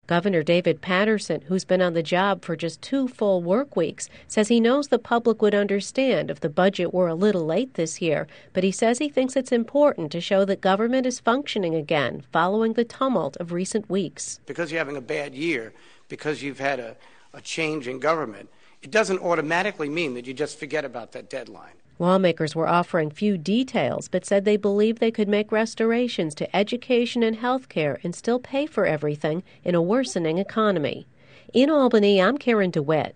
Governor David Paterson, who's been on the job for just 2 full work weeks, says he knows the public would understand if the budget were a little late this year, but he says he thinks it's important to show that government is functioning again following the tumult of recent weeks. Because you're having a bad year, because you've had a change in government, it doesn't automatically mean that you just forget about that deadline. Lawmakers were offering few details, but said they believe they could make restorations to education and health care and still pay for everything in a worsening economy. In Albany, I'm Karen DeWitt.